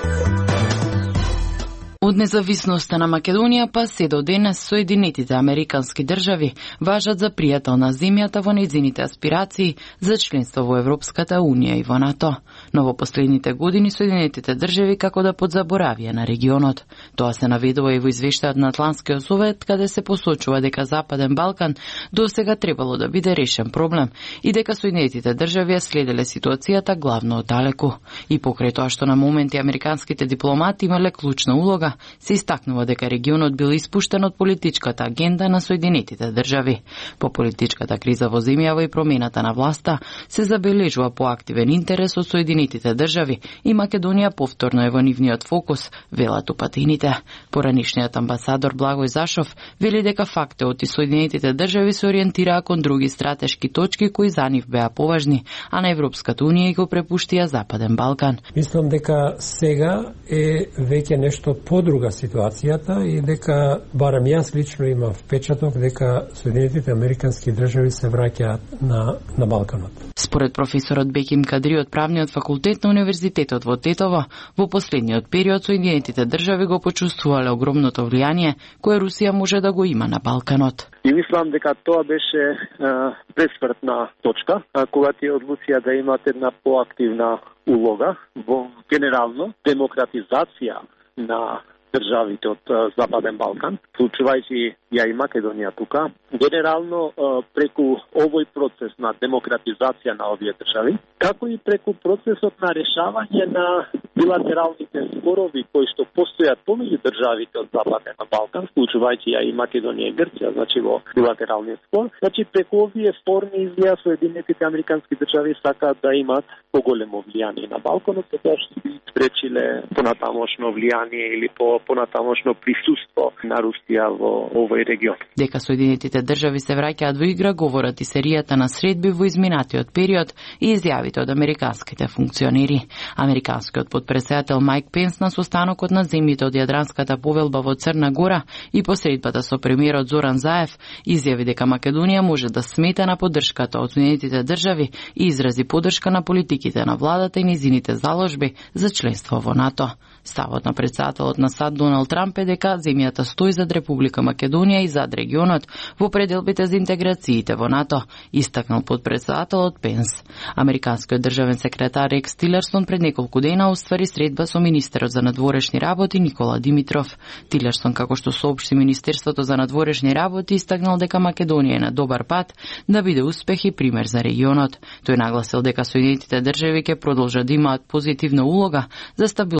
Од независноста на Македонија па се до денес Соединетите Американски држави важат за пријател на земјата во нејзините аспирации за членство во Европската Унија и во НАТО. Но во последните години Соединетите држави како да подзаборавија на регионот. Тоа се наведува и во извештајот на Атлантскиот совет, каде се посочува дека Западен Балкан досега требало да биде решен проблем и дека Соединетите држави ја следеле ситуацијата главно оддалеку. И покрај тоа што на моменти американските дипломати имале клучна улога, се истакнува дека регионот бил испуштен од политичката агенда на Соединетите држави. По политичката криза во земјава и промената на власта се забележува поактивен интерес од Соединетите држави и Македонија повторно е во нивниот фокус, велат упатените. Поранишниот амбасадор Благој Зашов вели дека фактот и Соединетите држави се ориентираа кон други стратешки точки кои за нив беа поважни, а на Европската Унија го препуштија Западен Балкан. Мислам дека сега е веќе нешто подруга ситуацијата и дека барем јас лично имам впечаток дека Соединетите Американски држави се враќаат на Балканот. Според професорот Беким Кадри од правниот факултет на Универзитетот во Тетово, во последниот период Соединетите држави го почувствувале огромното влијание кое Русија може да го има на Балканот. И мислам дека тоа беше пресвртна точка, кога тие одлучија да имат една поактивна улога во генерално демократизација на државите од Западен Балкан, вклучувајќи ја и Македонија тука, генерално преку овој процес на демократизација на овие држави, како и преку процесот на решавање на билатералните спорови кои што постојат помеѓу државите од Западен Балкан, вклучувајќи ја и Македонија и Грција, значи во билатералниот спор, значи преку овие форми изгледа Соединетите Американски држави сакаат да имат поголемо влијание на Балканот, затоа што би спречиле понатамошно влијание или понатамошно присуство на Русија во овој регион. Дека Соединетите држави се враќаат во игра говорат и серијата на средби во изминатиот период и изјавите од американските функционери. Американскиот подпредседател Майк Пенс на состанокот на земјите од Јадранската повелба во Црна Гора и посредбата со премиерот Зоран Заев изјави дека Македонија може да смета на поддршката од Соединетите држави и изрази поддршка на политиките на владата и низините заложби за членство во НАТО. Ставот на председателот на САД Доналд Трамп е дека земјата стои зад Република Македонија и зад регионот во пределбите за интеграциите во НАТО, истакнал подпредседателот Пенс. Американскиот државен секретар Рекс Тилерсон пред неколку дена оствари средба со министерот за надворешни работи Никола Димитров. Тилерсон, како што соопшти Министерството за надворешни работи, истакнал дека Македонија е на добар пат да биде успех и пример за регионот. Тој нагласил дека Соединетите држави ќе продолжат да имаат позитивна улога за стабилност